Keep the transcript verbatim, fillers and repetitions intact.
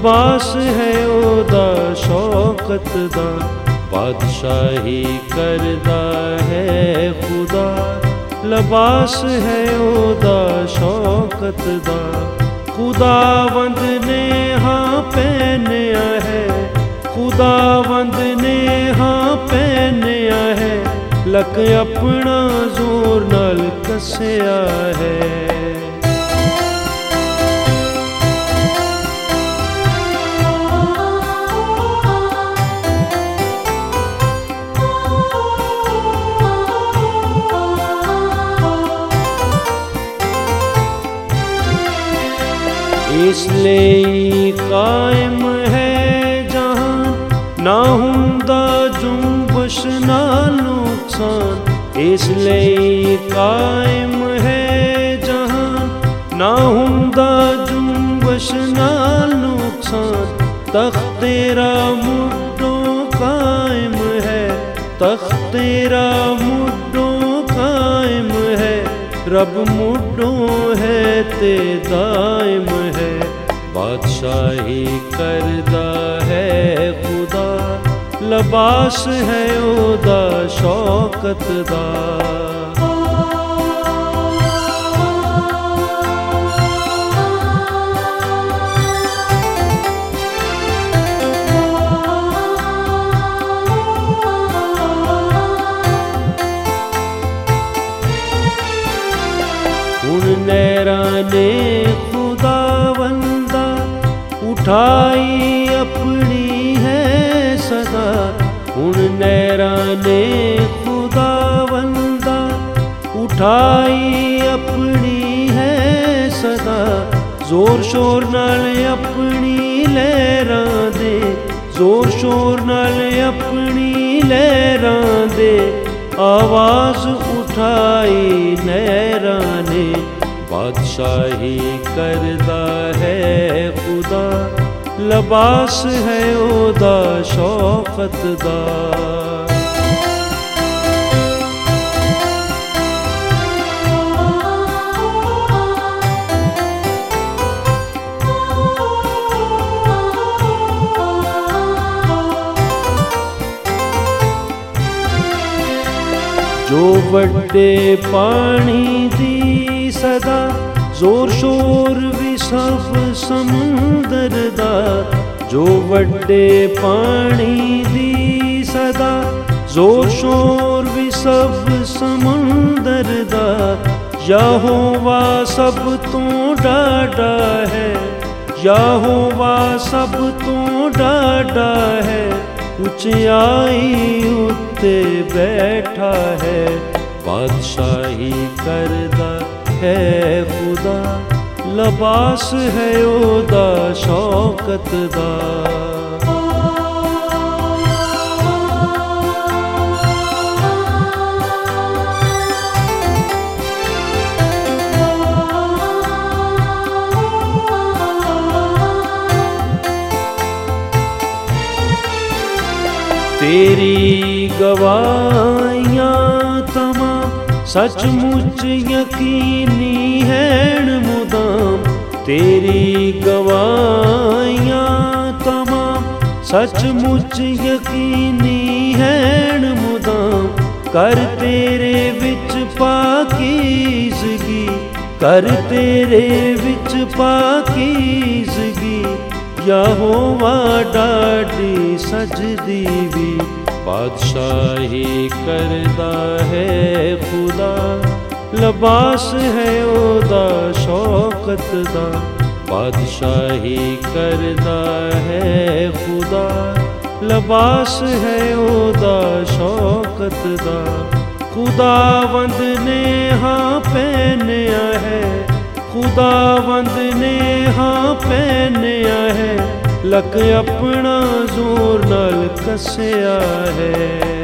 लिबास है ओदा शौकत दा, बादशाही करदा है खुदा। लिबास है ओदा शौकत दा, खुदावंद ने हाँ पहनया है, खुदावंद ने हाँ पहनया है। लक अपना जोर नाल कसया है। इसलिए कायम है जहां ना हुंदा जुम्बश ना नुकसान। इसलिए कायम है जहां ना हुंदा जुम्बश ना नुकसान। तख्त तेरा मुड्डो कायम है, तख्त तेरा मुड्डो कायम है। रब मुड्डो है ते दायम है, बादशाही करदा है खुदा। लिबास है ओदा शौकत दा। हुण नैरा ने खुदावंदा उठाई अपनी है सदा। हुण नैरा ने खुदावंदा उठाई अपनी है सदा। जोर शोर नाल अपनी लहरां दे, जोर शोर नाल अपनी लहरां दे। आवाज उठाई नैरां ने, बादशाही करदा है खुदा। लिबास है ओदा शौकत दा। जो वड्डे पानी दी सदा, जोर शोर भी सब समुंदर दा। जो वड्डे पानी दी सदा, जोर शोर भी सब समुंदर दा। यहोवा सब तो डाडा है, यहोवा सब तो डाडा है। ऊंचाई उत्ते बैठा है, बादशाही करदा है खुदा। लिबास है ओदा शौकत दा। तेरी गवाहियां तमाम सचमुच यकीनी हैन मुदाम। तेरी गवाहियां तमाम सचमुच यकीनी हैन मुदाम। कर तेरे विच पाकीज़गी, कर तेरे विच पाकीज़गी। यहोवा डाडी सजदी भी, बादशाही करदा है खुदा। लिबास है ओदा शौकत दा, बादशाही करदा है खुदा। लिबास है ओदा शौकत दा। खुदावंद ने हाँ पहनया है, खुदावंद ने हाँ पहनया है। लक अपना जोर नाल कसया है।